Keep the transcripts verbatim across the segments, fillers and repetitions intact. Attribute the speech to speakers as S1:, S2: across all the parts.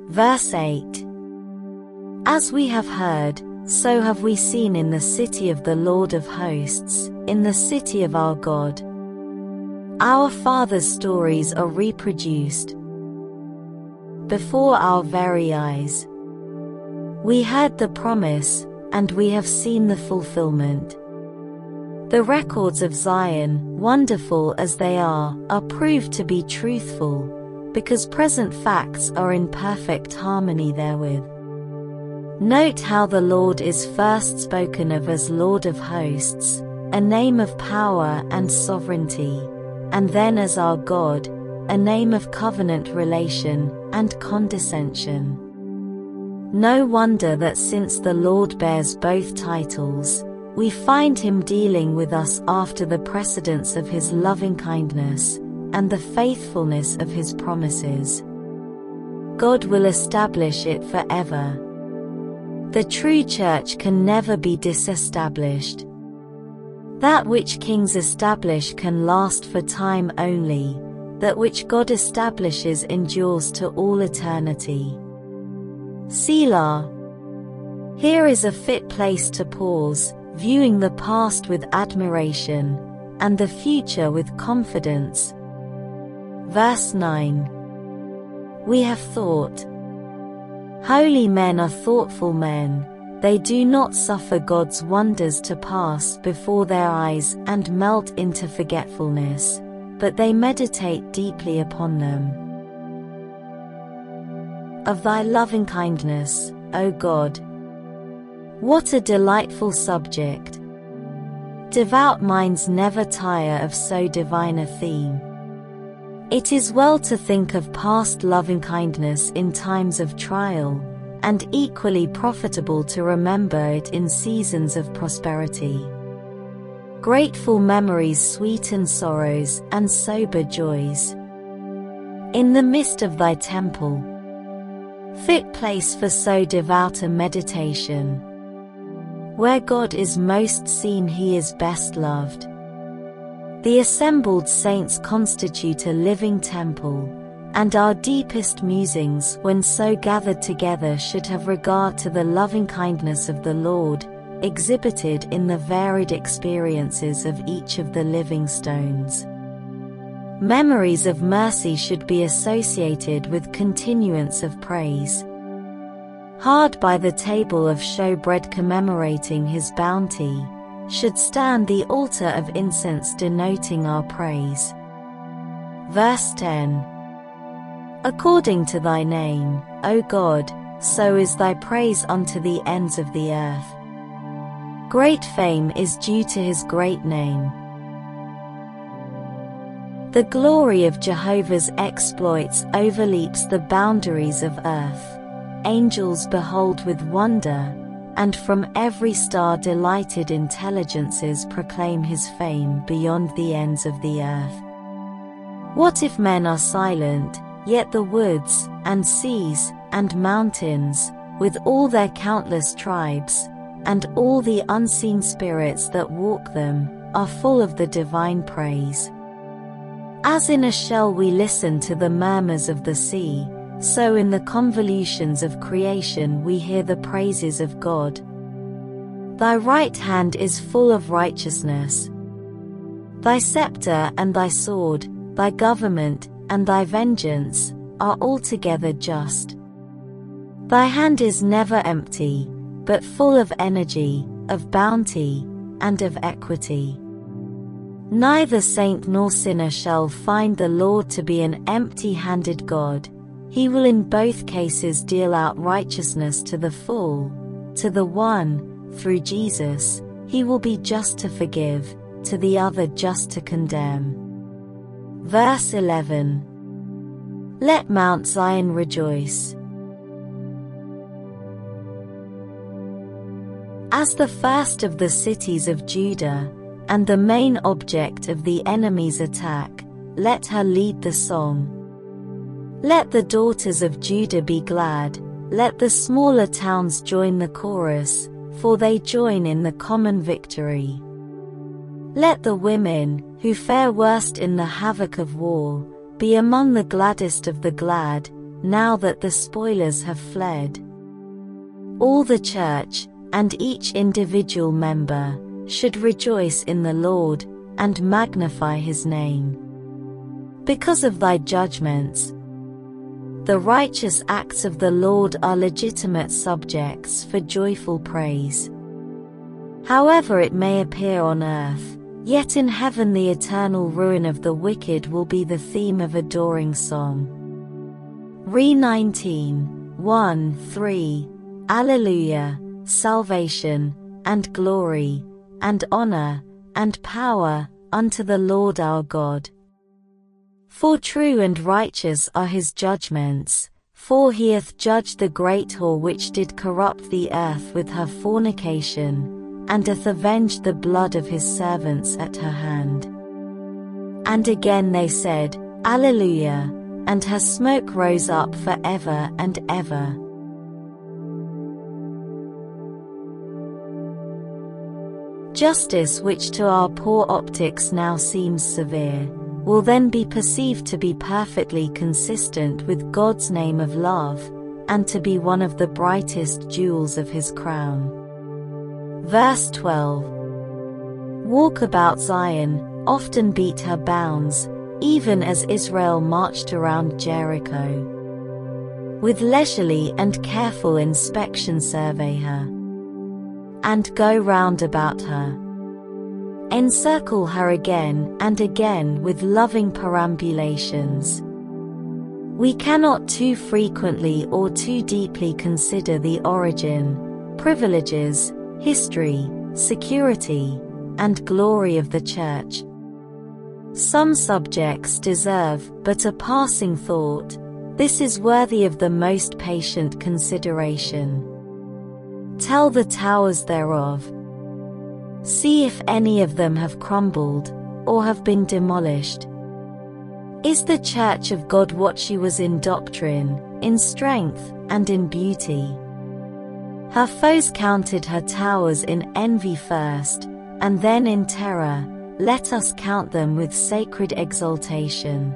S1: Verse eight. As we have heard, so have we seen in the city of the Lord of hosts, in the city of our God. Our fathers' stories are reproduced before our very eyes. We heard the promise, and we have seen the fulfillment. The records of Zion, wonderful as they are, are proved to be truthful, because present facts are in perfect harmony therewith. Note how the Lord is first spoken of as Lord of hosts, a name of power and sovereignty, and then as our God, a name of covenant relation and condescension. No wonder that since the Lord bears both titles, we find him dealing with us after the precedence of his loving-kindness and the faithfulness of his promises. God will establish it forever. The true church can never be disestablished. That which kings establish can last for time only, that which God establishes endures to all eternity. Selah. Here is a fit place to pause, viewing the past with admiration, and the future with confidence. Verse nine. We have thought. Holy men are thoughtful men, they do not suffer God's wonders to pass before their eyes and melt into forgetfulness, but they meditate deeply upon them. Of thy loving kindness, O God. What a delightful subject! Devout minds never tire of so divine a theme. It is well to think of past loving-kindness in times of trial, and equally profitable to remember it in seasons of prosperity. Grateful memories sweeten sorrows and sober joys. In the midst of thy temple, fit place for so devout a meditation. Where God is most seen, he is best loved. The assembled saints constitute a living temple, and our deepest musings when so gathered together should have regard to the loving-kindness of the Lord, exhibited in the varied experiences of each of the living stones. Memories of mercy should be associated with continuance of praise. Hard by the table of showbread commemorating his bounty, should stand the altar of incense denoting our praise. Verse ten. According to thy name, O God, so is thy praise unto the ends of the earth. Great fame is due to his great name. The glory of Jehovah's exploits overleaps the boundaries of earth. Angels behold with wonder, and from every star delighted intelligences proclaim his fame beyond the ends of the earth. What if men are silent, yet the woods, and seas, and mountains, with all their countless tribes, and all the unseen spirits that walk them, are full of the divine praise. As in a shell we listen to the murmurs of the sea, so in the convolutions of creation we hear the praises of God. Thy right hand is full of righteousness. Thy scepter and thy sword, thy government and thy vengeance, are altogether just. Thy hand is never empty, but full of energy, of bounty, and of equity. Neither saint nor sinner shall find the Lord to be an empty-handed God. He will in both cases deal out righteousness to the full. To the one, through Jesus, he will be just to forgive, to the other just to condemn. Verse eleven. Let Mount Zion rejoice. As the first of the cities of Judah, and the main object of the enemy's attack, let her lead the song. Let the daughters of Judah be glad, let the smaller towns join the chorus, for they join in the common victory. Let the women, who fare worst in the havoc of war, be among the gladdest of the glad, now that the spoilers have fled. All the church, and each individual member, should rejoice in the Lord, and magnify his name. Because of thy judgments, the righteous acts of the Lord are legitimate subjects for joyful praise. However it may appear on earth, yet in heaven the eternal ruin of the wicked will be the theme of adoring song. Re nineteen, one, three. Alleluia, salvation, and glory, and honor, and power, unto the Lord our God. For true and righteous are his judgments, for he hath judged the great whore which did corrupt the earth with her fornication, and hath avenged the blood of his servants at her hand. And again they said, Alleluia, and her smoke rose up for ever and ever. Justice, which to our poor optics now seems severe, will then be perceived to be perfectly consistent with God's name of love, and to be one of the brightest jewels of his crown. Verse twelve. Walk about Zion, often beat her bounds, even as Israel marched around Jericho. With leisurely and careful inspection survey her, and go round about her. Encircle her again and again with loving perambulations. We cannot too frequently or too deeply consider the origin, privileges, history, security, and glory of the Church. Some subjects deserve but a passing thought. This is worthy of the most patient consideration. Tell the towers thereof. See if any of them have crumbled, or have been demolished. Is the Church of God what she was in doctrine, in strength, and in beauty? Her foes counted her towers in envy first, and then in terror. Let us count them with sacred exultation.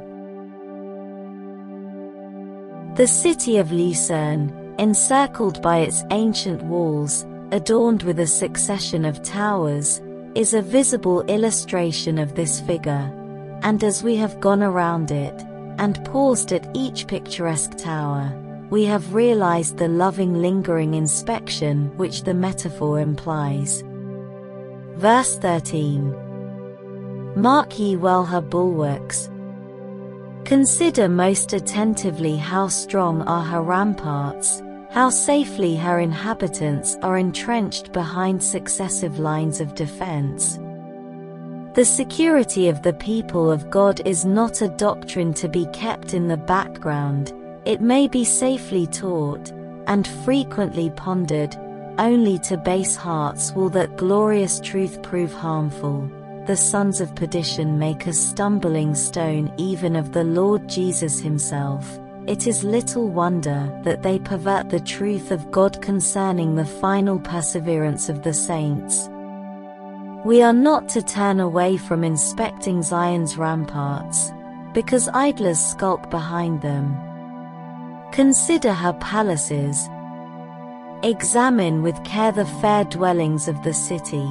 S1: The city of Lucerne, encircled by its ancient walls, adorned with a succession of towers, is a visible illustration of this figure, and as we have gone around it, and paused at each picturesque tower, we have realized the loving lingering inspection which the metaphor implies. Verse thirteen. Mark ye well her bulwarks. Consider most attentively how strong are her ramparts, how safely her inhabitants are entrenched behind successive lines of defense. The security of the people of God is not a doctrine to be kept in the background. It may be safely taught, and frequently pondered, only to base hearts will that glorious truth prove harmful. The sons of perdition make a stumbling stone even of the Lord Jesus himself. It is little wonder that they pervert the truth of God concerning the final perseverance of the saints. We are not to turn away from inspecting Zion's ramparts, because idlers skulk behind them. Consider her palaces. Examine with care the fair dwellings of the city.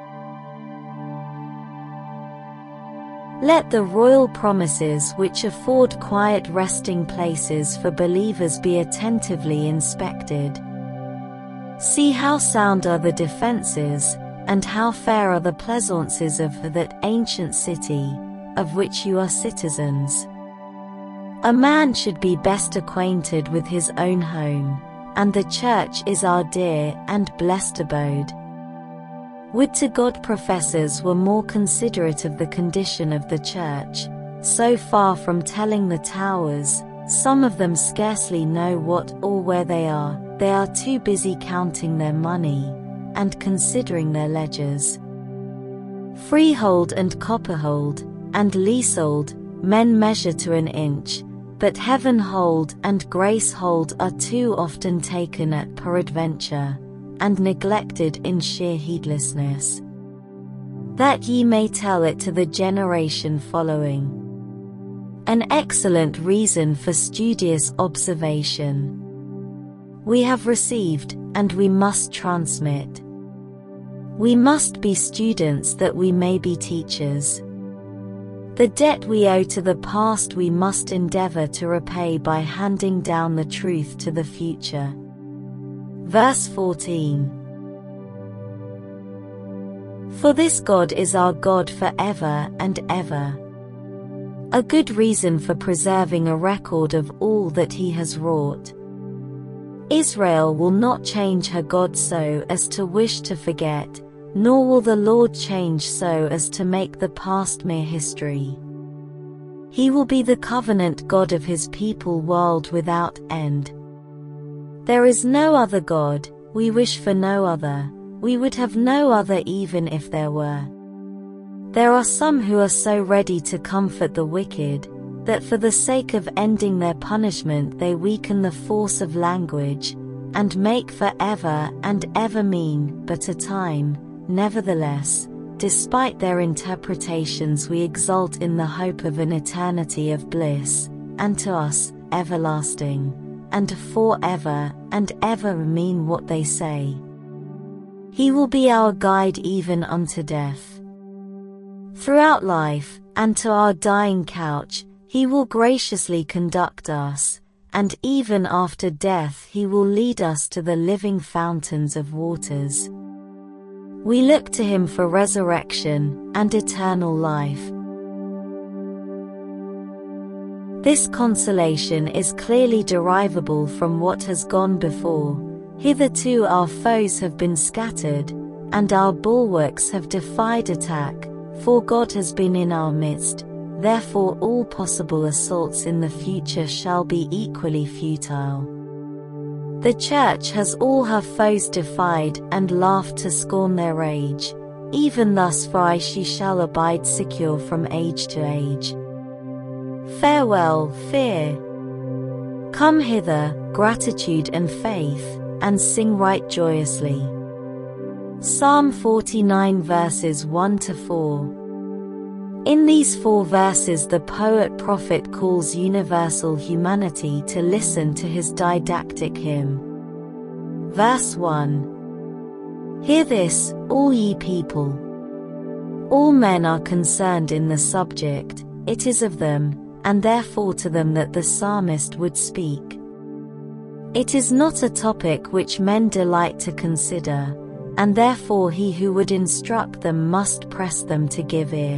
S1: Let the royal promises which afford quiet resting places for believers be attentively inspected. See how sound are the defenses, and how fair are the pleasaunces of that ancient city, of which you are citizens. A man should be best acquainted with his own home, and the church is our dear and blessed abode. Would to God professors were more considerate of the condition of the church. So far from telling the towers, some of them scarcely know what or where they are. They are too busy counting their money, and considering their ledgers. Freehold and copperhold, and leasehold, men measure to an inch, but heavenhold and gracehold are too often taken at peradventure, and neglected in sheer An excellent reason for studious observation. We have received, and we must transmit. We must be students that we may be teachers. The debt we owe to the past we must endeavor to repay by handing down the truth to the future. Verse fourteen. For this God is our God forever and ever. A good reason for preserving a record of all that he has wrought. Israel will not change her God so as to wish to forget, nor will the Lord change so as to make the past mere history. He will be the covenant God of his people, world without end. There is no other God, we wish for no other, we would have no other even if there were. There are some who are so ready to comfort the wicked, that for the sake of ending their punishment they weaken the force of language, and make forever and ever mean but a time. Nevertheless, despite their interpretations we exult in the hope of an eternity of bliss, and to us, everlasting, and forever and ever mean what they say. He will be our guide even unto death. Throughout life, and to our dying couch, he will graciously conduct us, and even after death he will lead us to the living fountains of waters. We look to him for resurrection and eternal life. This consolation is clearly derivable from what has gone before. Hitherto our foes have been scattered, and our bulwarks have defied attack, for God has been in our midst. Therefore all possible assaults in the future shall be equally futile. The Church has all her foes defied and laughed to scorn their rage. Even thus for aye she shall abide secure from age to age. Farewell, fear. Come hither, gratitude and faith, and sing right joyously. Psalm forty-nine verses one to four. In these four verses the poet-prophet calls universal humanity to listen to his didactic hymn. Verse one. Hear this, all ye people. All men are concerned in the subject, it is of them, and therefore to them that the psalmist would speak. It is not a topic which men delight to consider, and therefore he who would instruct them must press them to give ear.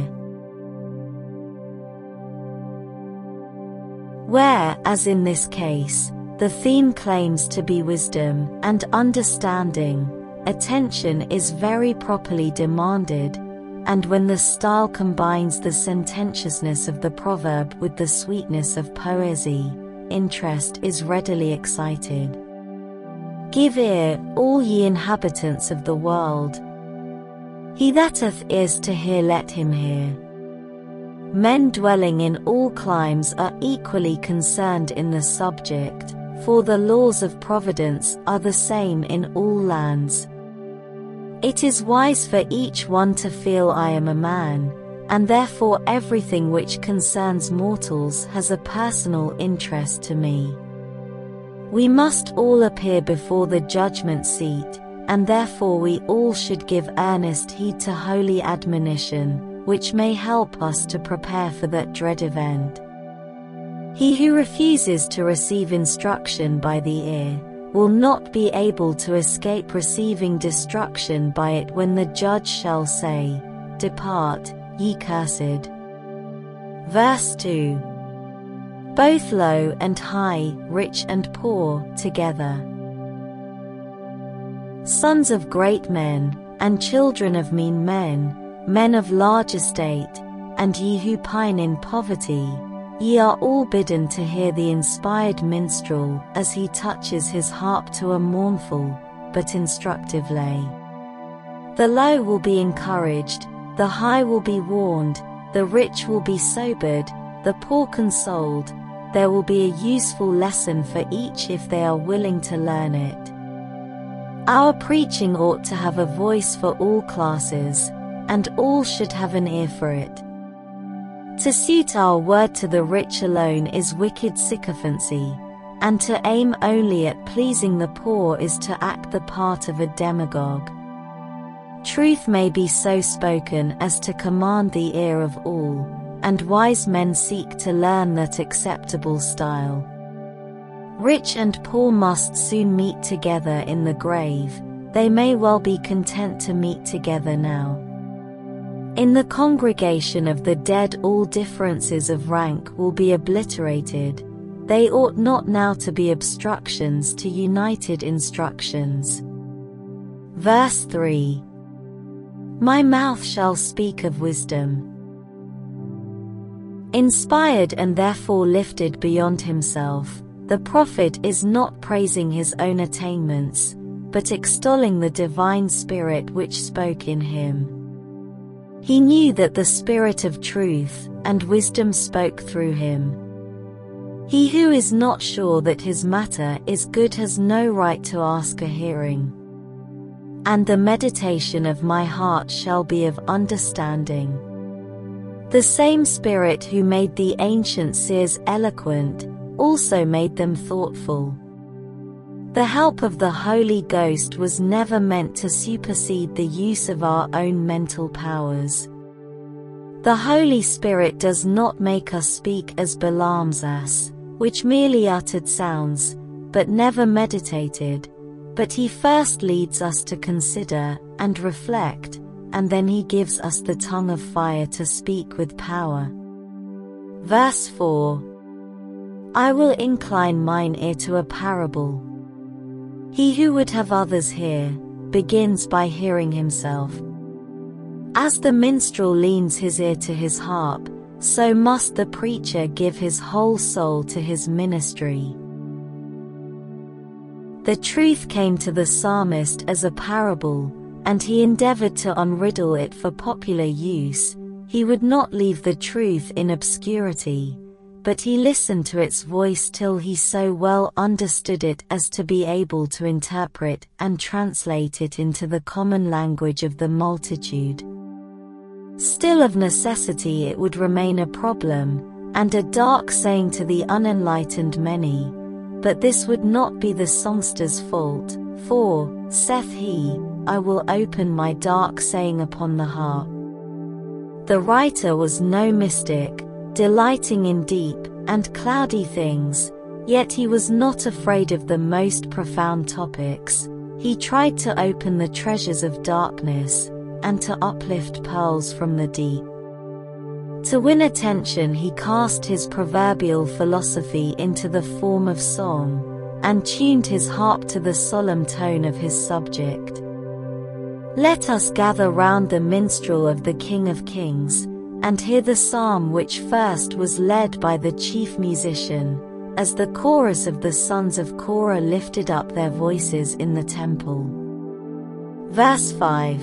S1: Where, as in this case, the theme claims to be wisdom and understanding, attention is very properly demanded, and when the style combines the sententiousness of the proverb with the sweetness of poesy, interest is readily excited. Give ear, all ye inhabitants of the world. He that hath ears to hear, let him hear. Men dwelling in all climes are equally concerned in the subject, for the laws of providence are the same in all lands. It is wise for each one to feel I am a man, and therefore everything which concerns mortals has a personal interest to me. We must all appear before the judgment seat, and therefore we all should give earnest heed to holy admonition, which may help us to prepare for that dread event. He who refuses to receive instruction by the ear will not be able to escape receiving destruction by it when the judge shall say, Depart, ye cursed. Verse two. Both low and high, rich and poor, together. Sons of great men, and children of mean men, men of large estate, and ye who pine in poverty, ye are all bidden to hear the inspired minstrel as he touches his harp to a mournful, but instructive lay. The low will be encouraged, the high will be warned, the rich will be sobered, the poor consoled. There will be a useful lesson for each if they are willing to learn it. Our preaching ought to have a voice for all classes, and all should have an ear for it. To suit our word to the rich alone is wicked sycophancy, and to aim only at pleasing the poor is to act the part of a demagogue. Truth may be so spoken as to command the ear of all, and wise men seek to learn that acceptable style. Rich and poor must soon meet together in the grave, they may well be content to meet together now. In the congregation of the dead all differences of rank will be obliterated, they ought not now to be obstructions to united instructions. Verse three. My mouth shall speak of wisdom. Inspired and therefore lifted beyond himself, the prophet is not praising his own attainments, but extolling the divine Spirit which spoke in him. He knew that the Spirit of truth and wisdom spoke through him. He who is not sure that his matter is good has no right to ask a hearing. And the meditation of my heart shall be of understanding. The same Spirit who made the ancient seers eloquent, also made them thoughtful. The help of the Holy Ghost was never meant to supersede the use of our own mental powers. The Holy Spirit does not make us speak as Balaam's ass, which merely uttered sounds, but never meditated, but he first leads us to consider and reflect, and then he gives us the tongue of fire to speak with power. Verse four. I will incline mine ear to a parable. He who would have others hear, begins by hearing himself. As the minstrel leans his ear to his harp, so must the preacher give his whole soul to his ministry. The truth came to the psalmist as a parable, and he endeavored to unriddle it for popular use. He would not leave the truth in obscurity, but he listened to its voice till he so well understood it as to be able to interpret and translate it into the common language of the multitude. Still, of necessity it would remain a problem, and a dark saying to the unenlightened many, but this would not be the songster's fault, for, saith he, I will open my dark saying upon the harp. The writer was no mystic, delighting in deep and cloudy things, yet he was not afraid of the most profound topics. He tried to open the treasures of darkness, and to uplift pearls from the deep. To win attention he cast his proverbial philosophy into the form of song, and tuned his harp to the solemn tone of his subject. Let us gather round the minstrel of the King of Kings, and hear the psalm which first was led by the chief musician, as the chorus of the sons of Korah lifted up their voices in the temple. Verse five.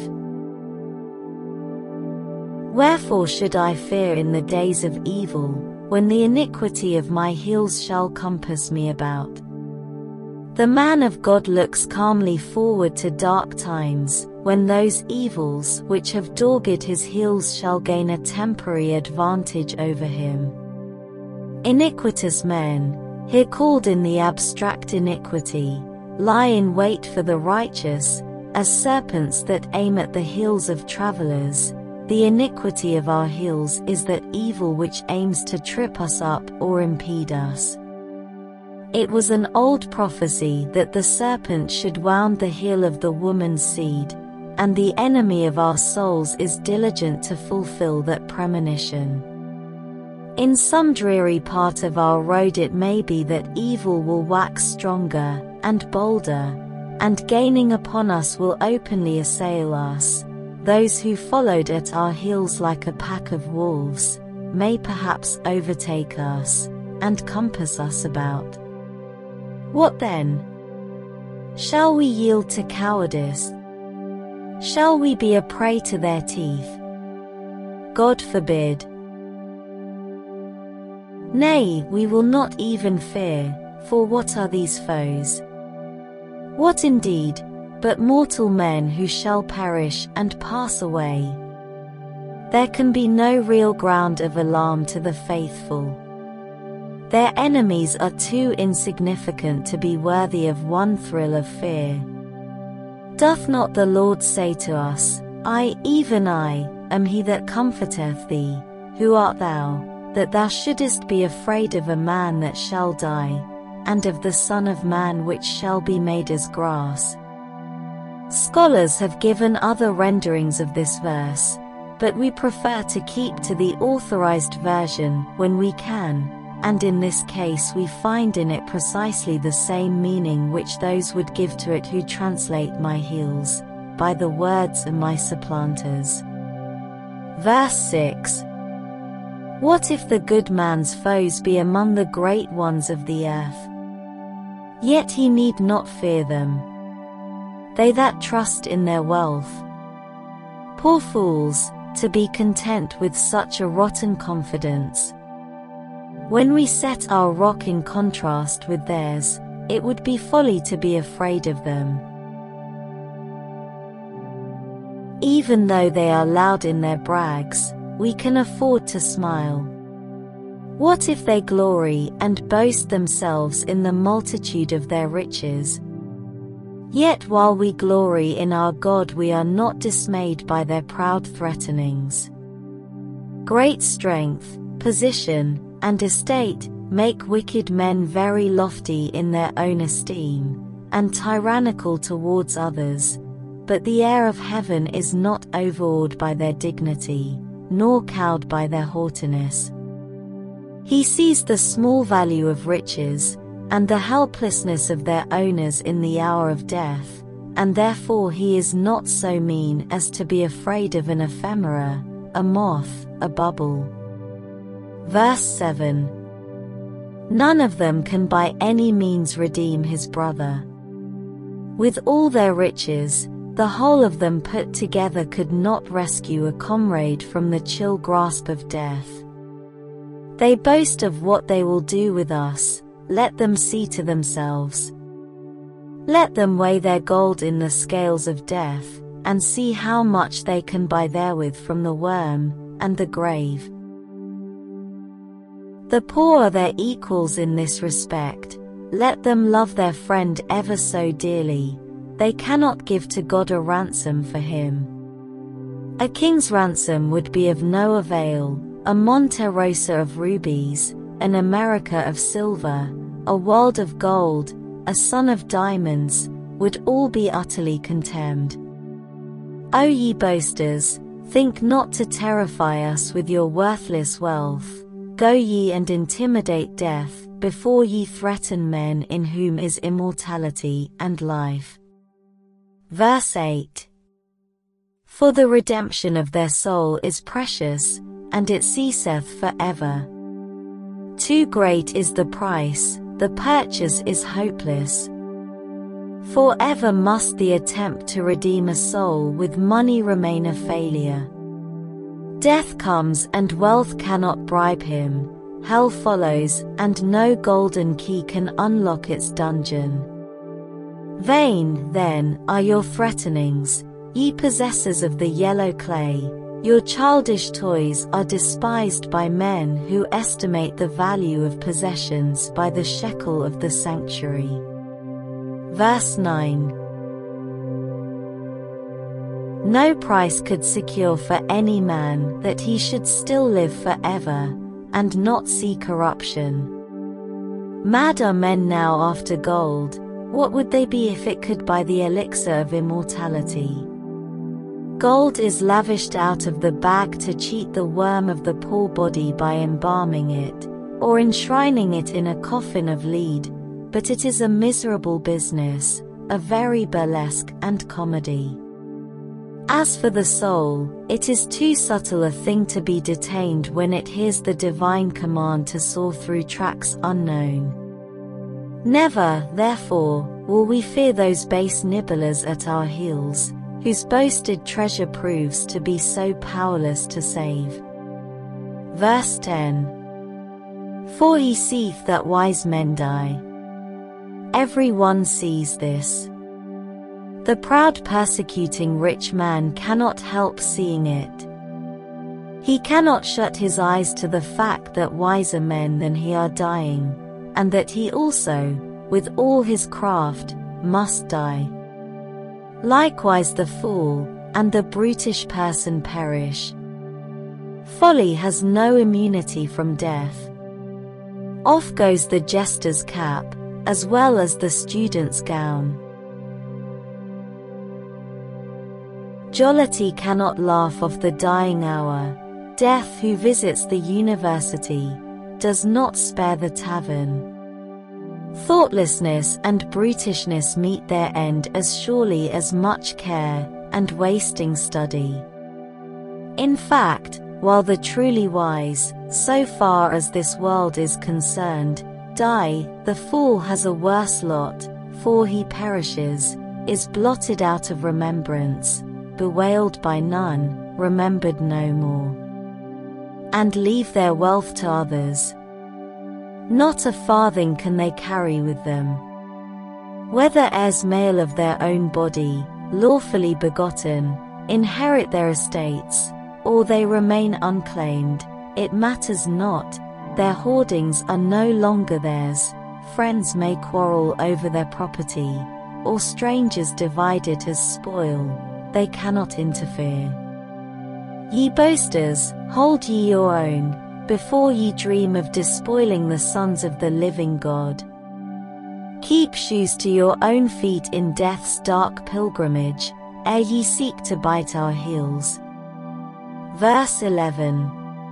S1: Wherefore should I fear in the days of evil, when the iniquity of my heels shall compass me about? The man of God looks calmly forward to dark times, when those evils which have dogged his heels shall gain a temporary advantage over him. Iniquitous men, here called in the abstract iniquity, lie in wait for the righteous, as serpents that aim at the heels of travelers. The iniquity of our heels is that evil which aims to trip us up or impede us. It was an old prophecy that the serpent should wound the heel of the woman's seed, and the enemy of our souls is diligent to fulfill that premonition. In some dreary part of our road it may be that evil will wax stronger and bolder, and gaining upon us will openly assail us. Those who followed at our heels like a pack of wolves, may perhaps overtake us, and compass us about. What then? Shall we yield to cowardice? Shall we be a prey to their teeth? God forbid. Nay, we will not even fear, for what are these foes? What indeed, but mortal men who shall perish and pass away? There can be no real ground of alarm to the faithful. Their enemies are too insignificant to be worthy of one thrill of fear. Doth not the Lord say to us, I, even I, am he that comforteth thee? Who art thou, that thou shouldest be afraid of a man that shall die, and of the Son of Man which shall be made as grass? Scholars have given other renderings of this verse, but we prefer to keep to the authorized version when we can, and in this case we find in it precisely the same meaning which those would give to it who translate my heels, by the words of my supplanters. Verse six. What if the good man's foes be among the great ones of the earth? Yet he need not fear them, they that trust in their wealth. Poor fools, to be content with such a rotten confidence. When we set our rock in contrast with theirs, it would be folly to be afraid of them. Even though they are loud in their brags, we can afford to smile. What if they glory and boast themselves in the multitude of their riches? Yet while we glory in our God, we are not dismayed by their proud threatenings. Great strength, position, and estate make wicked men very lofty in their own esteem, and tyrannical towards others, but the heir of heaven is not overawed by their dignity, nor cowed by their haughtiness. He sees the small value of riches, and the helplessness of their owners in the hour of death, and therefore he is not so mean as to be afraid of an ephemera, a moth, a bubble. Verse seven. None of them can by any means redeem his brother. With all their riches, the whole of them put together could not rescue a comrade from the chill grasp of death. They boast of what they will do with us. Let them see to themselves. Let them weigh their gold in the scales of death, and see how much they can buy therewith from the worm and the grave. The poor are their equals in this respect. Let them love their friend ever so dearly. They cannot give to God a ransom for him. A king's ransom would be of no avail. A Monte Rosa of rubies, an America of silver, a world of gold, a sun of diamonds, would all be utterly contemned. O ye boasters, think not to terrify us with your worthless wealth. Go ye and intimidate death, before ye threaten men in whom is immortality and life. Verse eight. For the redemption of their soul is precious, and it ceaseth for ever. Too great is the price, the purchase is hopeless. For ever must the attempt to redeem a soul with money remain a failure. Death comes and wealth cannot bribe him, hell follows and no golden key can unlock its dungeon. Vain, then, are your threatenings, ye possessors of the yellow clay. Your childish toys are despised by men who estimate the value of possessions by the shekel of the sanctuary. Verse nine. No price could secure for any man that he should still live forever, and not see corruption. Mad are men now after gold. What would they be if it could buy the elixir of immortality? Gold is lavished out of the bag to cheat the worm of the poor body by embalming it, or enshrining it in a coffin of lead, but it is a miserable business, a very burlesque and comedy. As for the soul, it is too subtle a thing to be detained when it hears the divine command to soar through tracks unknown. Never, therefore, will we fear those base nibblers at our heels, whose boasted treasure proves to be so powerless to save. Verse ten. For he seeth that wise men die. Every one sees this. The proud persecuting rich man cannot help seeing it. He cannot shut his eyes to the fact that wiser men than he are dying, and that he also, with all his craft, must die. Likewise the fool and the brutish person perish. Folly has no immunity from death. Off goes the jester's cap, as well as the student's gown. Jollity cannot laugh off the dying hour. Death, who visits the university, does not spare the tavern. Thoughtlessness and brutishness meet their end as surely as much care and wasting study. In fact, while the truly wise, so far as this world is concerned, die, the fool has a worse lot, for he perishes, is blotted out of remembrance, bewailed by none, remembered no more, and leave their wealth to others. Not a farthing can they carry with them. Whether heirs male of their own body, lawfully begotten, inherit their estates, or they remain unclaimed, it matters not, their hoardings are no longer theirs. Friends may quarrel over their property, or strangers divide it as spoil, they cannot interfere. Ye boasters, hold ye your own, before ye dream of despoiling the sons of the living God. Keep shoes to your own feet in death's dark pilgrimage, ere ye seek to bite our heels. Verse eleven.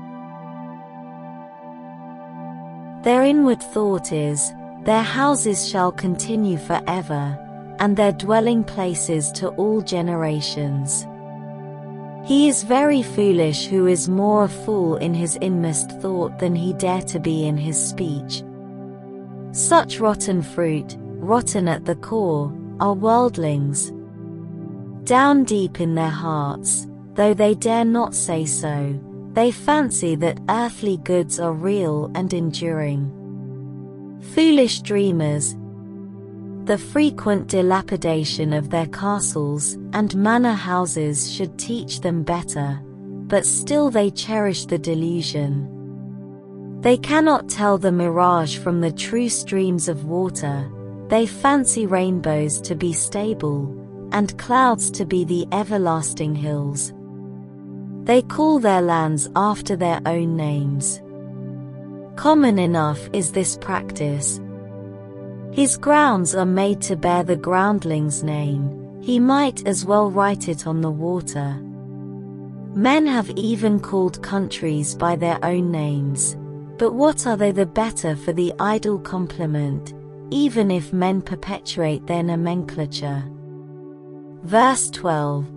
S1: Their inward thought is, their houses shall continue forever, and their dwelling places to all generations. He is very foolish who is more a fool in his inmost thought than he dare to be in his speech. Such rotten fruit, rotten at the core, are worldlings. Down deep in their hearts, though they dare not say so, they fancy that earthly goods are real and enduring. Foolish dreamers! The frequent dilapidation of their castles and manor houses should teach them better, but still they cherish the delusion. They cannot tell the mirage from the true streams of water. They fancy rainbows to be stable, and clouds to be the everlasting hills. They call their lands after their own names. Common enough is this practice. His grounds are made to bear the groundling's name, he might as well write it on the water. Men have even called countries by their own names, but what are they the better for the idle compliment, even if men perpetuate their nomenclature? Verse twelve.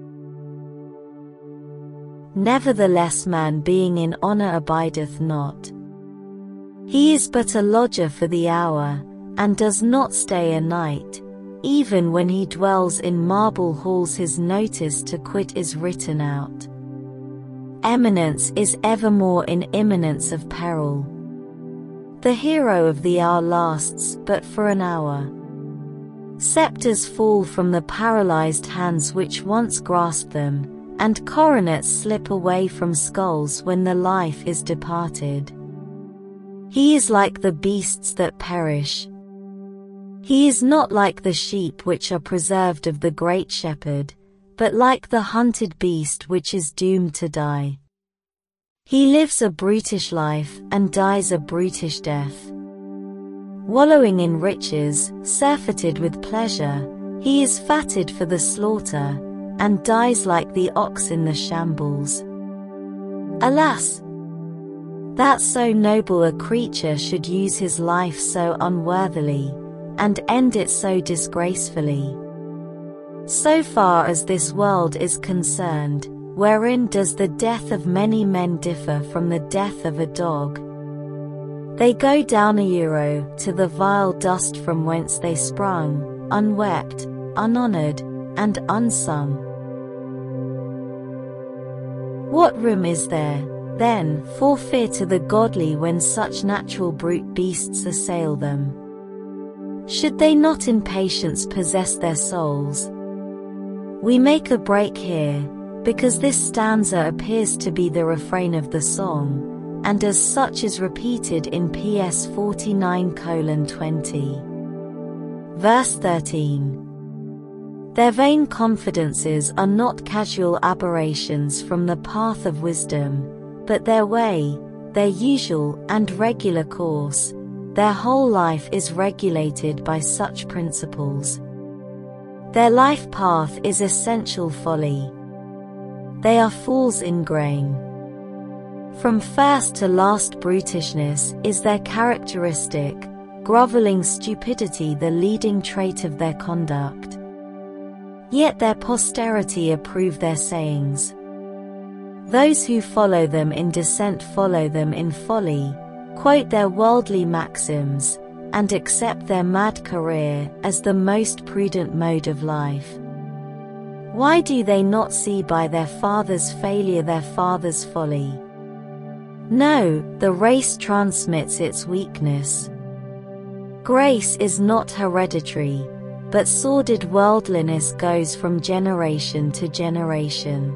S1: Nevertheless man being in honor abideth not. He is but a lodger for the hour, and does not stay a night. Even when he dwells in marble halls his notice to quit is written out. Eminence is evermore in imminence of peril. The hero of the hour lasts but for an hour. Scepters fall from the paralyzed hands which once grasped them, and coronets slip away from skulls when the life is departed. He is like the beasts that perish. He is not like the sheep which are preserved of the great shepherd, but like the hunted beast which is doomed to die. He lives a brutish life and dies a brutish death. Wallowing in riches, surfeited with pleasure, he is fatted for the slaughter, and dies like the ox in the shambles. Alas! That so noble a creature should use his life so unworthily, and end it so disgracefully. So far as this world is concerned, wherein does the death of many men differ from the death of a dog? They go down a euro to the vile dust from whence they sprung, unwept, unhonored, and unsung. What room is there, then, for fear to the godly when such natural brute beasts assail them? Should they not in patience possess their souls? We make a break here, because this stanza appears to be the refrain of the song, and as such is repeated in P S forty-nine colon twenty. Verse thirteen. Their vain confidences are not casual aberrations from the path of wisdom, but their way, their usual and regular course, their whole life is regulated by such principles. Their life path is essential folly. They are fools in grain. From first to last brutishness is their characteristic, groveling stupidity the leading trait of their conduct. Yet their posterity approve their sayings. Those who follow them in descent follow them in folly, quote their worldly maxims, and accept their mad career as the most prudent mode of life. Why do they not see by their father's failure their father's folly? No, the race transmits its weakness. Grace is not hereditary, but sordid worldliness goes from generation to generation.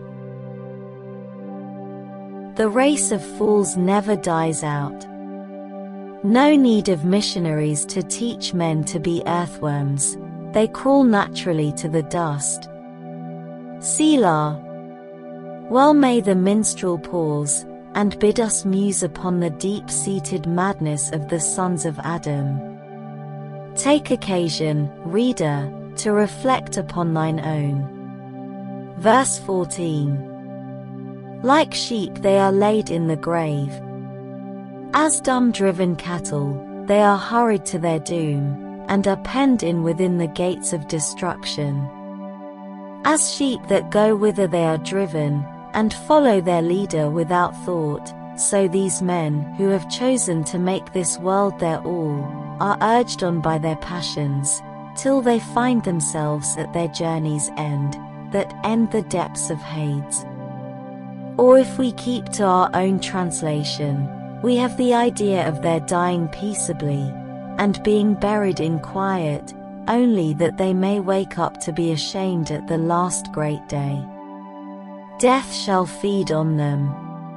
S1: The race of fools never dies out. No need of missionaries to teach men to be earthworms, they crawl naturally to the dust. Selah. Well may the minstrel pause, and bid us muse upon the deep-seated madness of the sons of Adam. Take occasion, reader, to reflect upon thine own. Verse fourteen. Like sheep they are laid in the grave. As dumb-driven cattle, they are hurried to their doom, and are penned in within the gates of destruction. As sheep that go whither they are driven, and follow their leader without thought, so these men who have chosen to make this world their all, are urged on by their passions, till they find themselves at their journey's end, that end the depths of Hades. Or if we keep to our own translation, we have the idea of their dying peaceably, and being buried in quiet, only that they may wake up to be ashamed at the last great day. Death shall feed on them.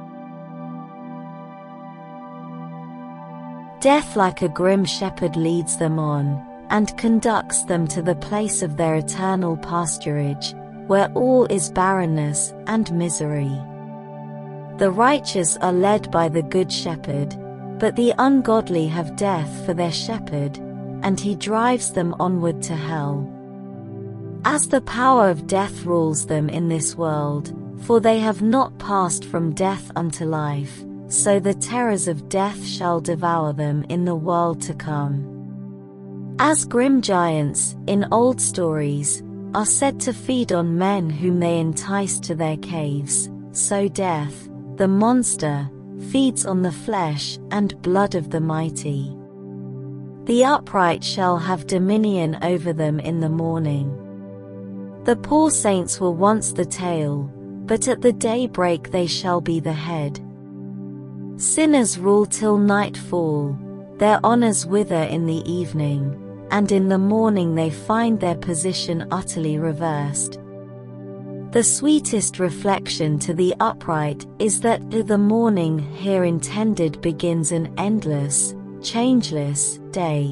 S1: Death like a grim shepherd leads them on, and conducts them to the place of their eternal pasturage, where all is barrenness and misery. The righteous are led by the good shepherd, but the ungodly have death for their shepherd, and he drives them onward to hell. As the power of death rules them in this world, for they have not passed from death unto life, so the terrors of death shall devour them in the world to come. As grim giants, in old stories, are said to feed on men whom they entice to their caves, so death, the monster, feeds on the flesh and blood of the mighty. The upright shall have dominion over them in the morning. The poor saints were once the tail, but at the daybreak they shall be the head. Sinners rule till nightfall, their honors wither in the evening, and in the morning they find their position utterly reversed. The sweetest reflection to the upright is that the morning here intended begins an endless, changeless day.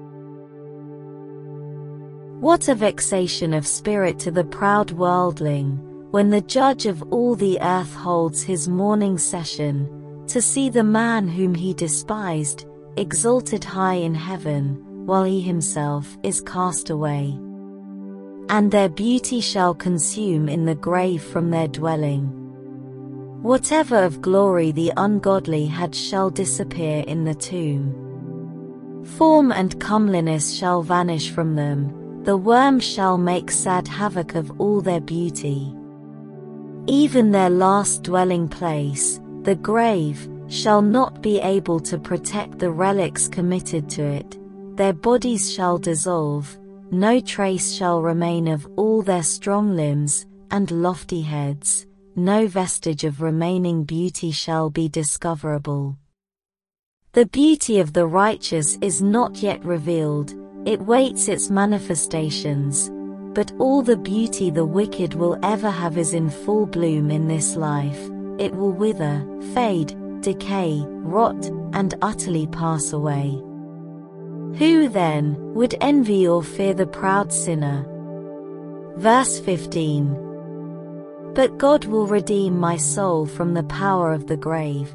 S1: What a vexation of spirit to the proud worldling, when the judge of all the earth holds his morning session, to see the man whom he despised, exalted high in heaven, while he himself is cast away. And their beauty shall consume in the grave from their dwelling. Whatever of glory the ungodly had shall disappear in the tomb. Form and comeliness shall vanish from them, the worm shall make sad havoc of all their beauty. Even their last dwelling place, the grave, shall not be able to protect the relics committed to it, their bodies shall dissolve, no trace shall remain of all their strong limbs and lofty heads, no vestige of remaining beauty shall be discoverable. The beauty of the righteous is not yet revealed, it waits its manifestations, but all the beauty the wicked will ever have is in full bloom in this life. It will wither, fade, decay, rot, and utterly pass away. Who then would envy or fear the proud sinner? Verse fifteen. But God will redeem my soul from the power of the grave.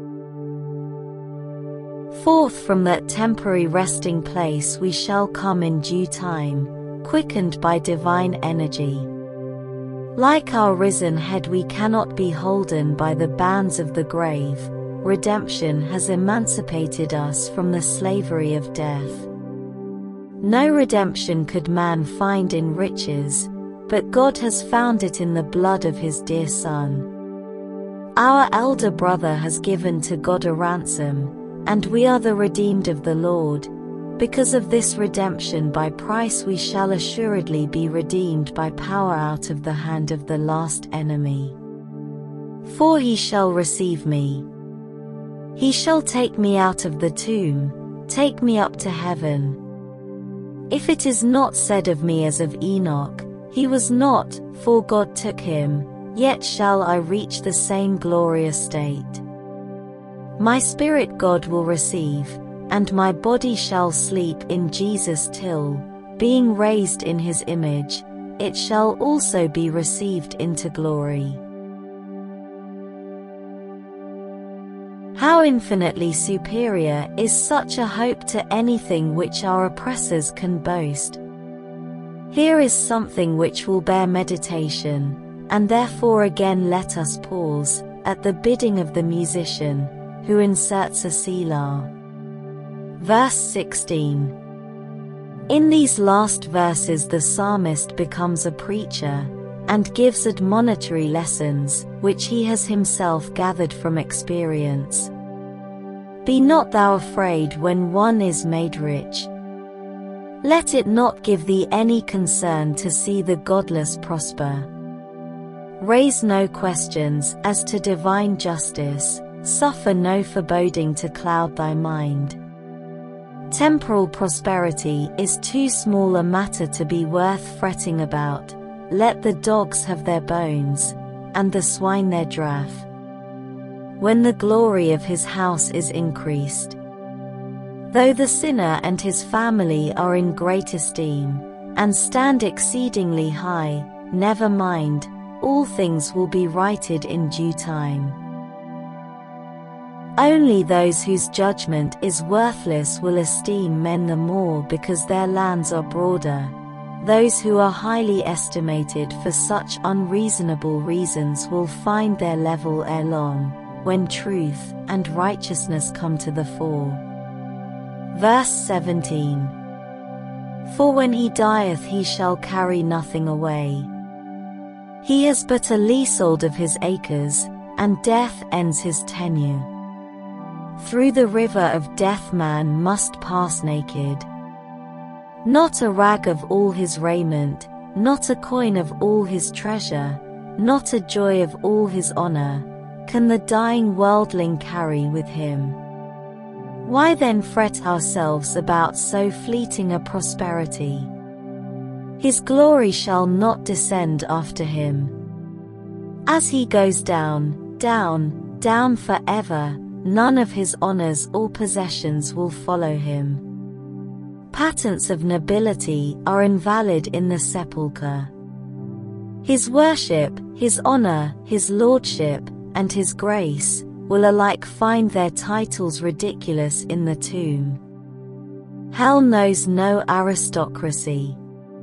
S1: Forth from that temporary resting place we shall come in due time, quickened by divine energy. Like our risen head, we cannot be holden by the bands of the grave. Redemption has emancipated us from the slavery of death. No redemption could man find in riches, but God has found it in the blood of his dear Son. Our elder brother has given to God a ransom, and we are the redeemed of the Lord. Because of this redemption by price we shall assuredly be redeemed by power out of the hand of the last enemy. For he shall receive me. He shall take me out of the tomb, take me up to heaven. If it is not said of me as of Enoch, he was not, for God took him, yet shall I reach the same glorious state. My spirit God will receive, and my body shall sleep in Jesus till, being raised in his image, it shall also be received into glory. How infinitely superior is such a hope to anything which our oppressors can boast. Here is something which will bear meditation, and therefore again let us pause, at the bidding of the musician, who inserts a Selah. Verse sixteen. In these last verses the psalmist becomes a preacher, and gives admonitory lessons, which he has himself gathered from experience. Be not thou afraid when one is made rich. Let it not give thee any concern to see the godless prosper. Raise no questions as to divine justice, suffer no foreboding to cloud thy mind. Temporal prosperity is too small a matter to be worth fretting about. Let the dogs have their bones, and the swine their draught, when the glory of his house is increased. Though the sinner and his family are in great esteem, and stand exceedingly high, never mind, all things will be righted in due time. Only those whose judgment is worthless will esteem men the more because their lands are broader. Those who are highly estimated for such unreasonable reasons will find their level ere long, when truth and righteousness come to the fore. Verse seventeen. For when he dieth he shall carry nothing away. He has but a leasehold of his acres, and death ends his tenure. Through the river of death man must pass naked. Not a rag of all his raiment, not a coin of all his treasure, not a joy of all his honor, can the dying worldling carry with him. Why then fret ourselves about so fleeting a prosperity? His glory shall not descend after him. As he goes down, down, down forever, none of his honors or possessions will follow him. Patents of nobility are invalid in the sepulchre. His worship, his honor, his lordship, and his grace will alike find their titles ridiculous in the tomb. Hell knows no aristocracy.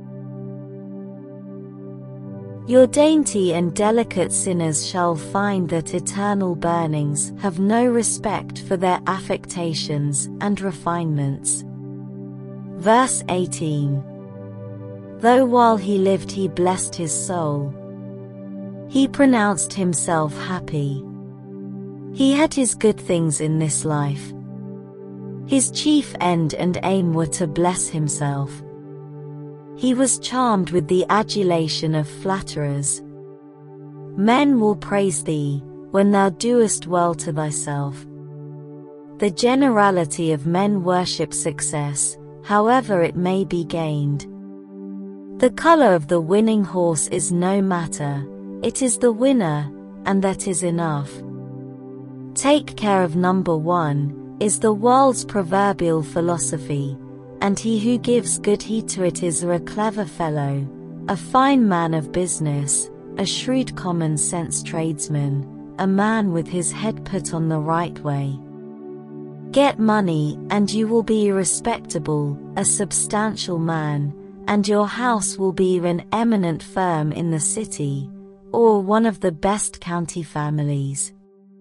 S1: Your dainty and delicate sinners shall find that eternal burnings have no respect for their affectations and refinements. Verse eighteen. Though while he lived he blessed his soul, he pronounced himself happy. He had his good things in this life. His chief end and aim were to bless himself. He was charmed with the adulation of flatterers. Men will praise thee, when thou doest well to thyself. The generality of men worship success, however it may be gained. The color of the winning horse is no matter, it is the winner, and that is enough. Take care of number one, is the world's proverbial philosophy, and he who gives good heed to it is a clever fellow, a fine man of business, a shrewd common sense tradesman, a man with his head put on the right way. Get money, and you will be respectable, a substantial man, and your house will be an eminent firm in the city, or one of the best county families.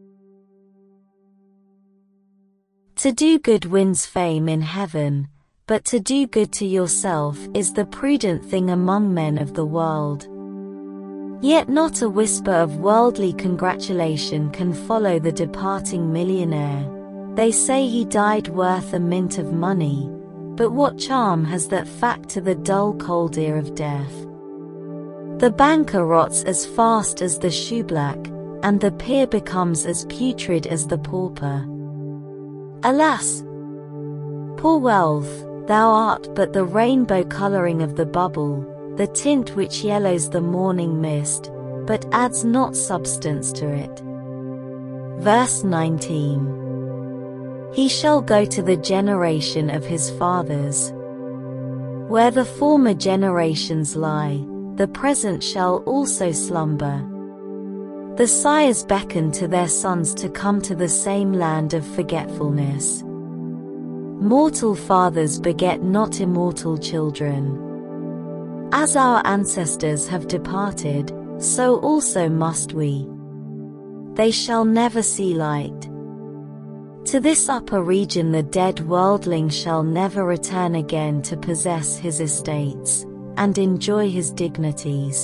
S1: To do good wins fame in heaven, but to do good to yourself is the prudent thing among men of the world. Yet not a whisper of worldly congratulation can follow the departing millionaire. They say he died worth a mint of money, but what charm has that fact to the dull cold ear of death? The banker rots as fast as the shoeblack, and the peer becomes as putrid as the pauper. Alas! Poor wealth, thou art but the rainbow colouring of the bubble, the tint which yellows the morning mist, but adds not substance to it. Verse nineteen. He shall go to the generation of his fathers. Where the former generations lie, the present shall also slumber. The sires beckon to their sons to come to the same land of forgetfulness. Mortal fathers beget not immortal children. As our ancestors have departed, so also must we. They shall never see light. To this upper region the dead worldling shall never return again to possess his estates, and enjoy his dignities.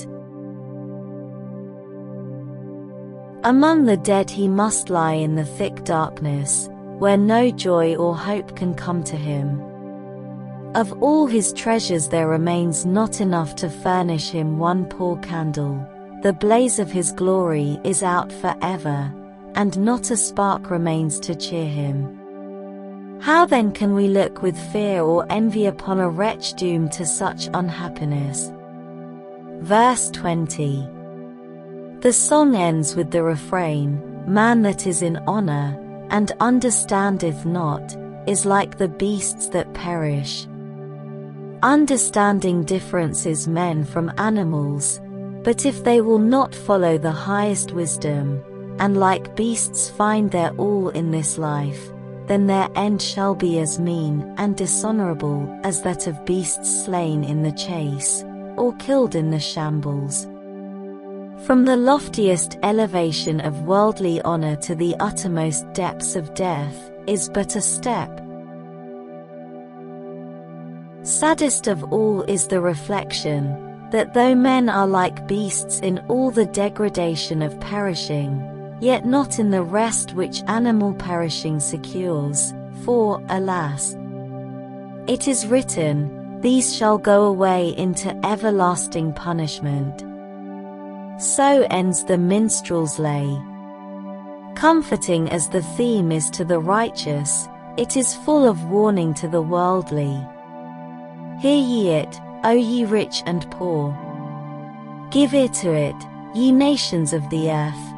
S1: Among the dead he must lie in the thick darkness, where no joy or hope can come to him. Of all his treasures there remains not enough to furnish him one poor candle. The blaze of his glory is out forever, and not a spark remains to cheer him. How then can we look with fear or envy upon a wretch doomed to such unhappiness? Verse twenty. The song ends with the refrain, Man that is in honor, and understandeth not, is like the beasts that perish. Understanding differences men from animals, but if they will not follow the highest wisdom, and like beasts find their all in this life, then their end shall be as mean and dishonorable as that of beasts slain in the chase, or killed in the shambles. From the loftiest elevation of worldly honor to the uttermost depths of death is but a step. Saddest of all is the reflection that though men are like beasts in all the degradation of perishing, yet not in the rest which animal perishing secures, for, alas, it is written, These shall go away into everlasting punishment. So ends the minstrel's lay. Comforting as the theme is to the righteous, it is full of warning to the worldly. Hear ye it, O ye rich and poor. Give ear to it, ye nations of the earth.